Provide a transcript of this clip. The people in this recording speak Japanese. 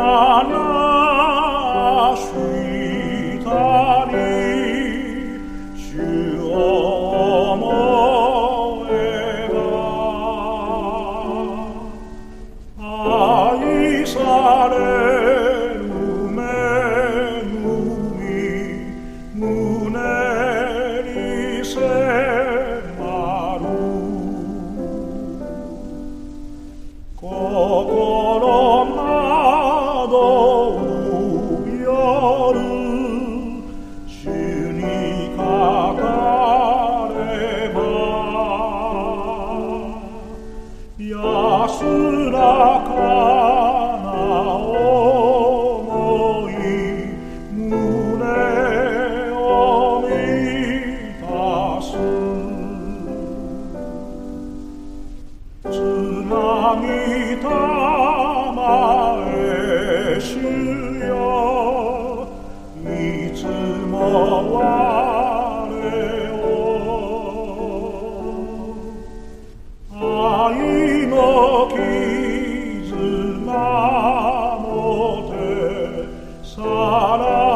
話したり主を思えば愛される恵み胸に迫る心など夜主にかかれば安らかな想い胸を満たすつなぎたまえ主よいつも我を愛の絆もてさら